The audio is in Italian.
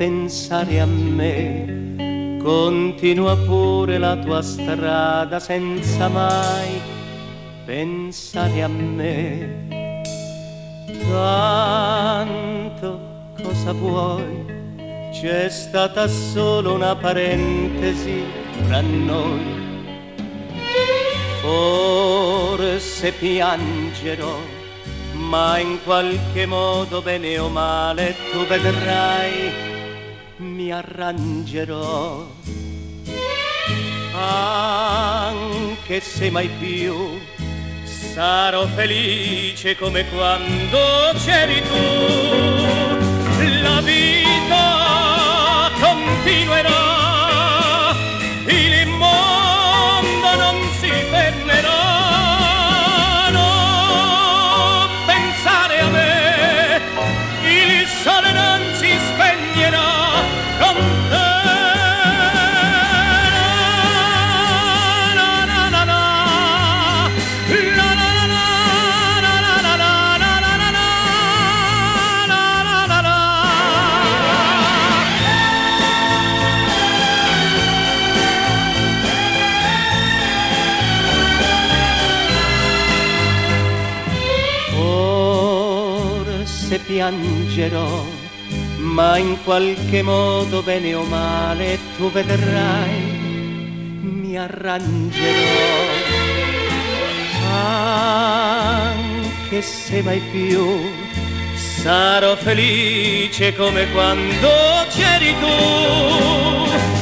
pensare a me, continua pure la tua strada senza mai pensare a me. Tanto cosa vuoi? C'è stata solo una parentesi tra noi. Forse piangerò, ma in qualche modo, bene o male, tu vedrai, mi arrangerò. Anche se mai più sarò felice come quando c'eri tu. La vita continuerà, il mondo non si fermerà. Non pensare a me, il sole non si spegnerà con te. Piangerò, ma in qualche modo, bene o male, tu vedrai, mi arrangerò. Anche se mai più sarò felice come quando c'eri tu.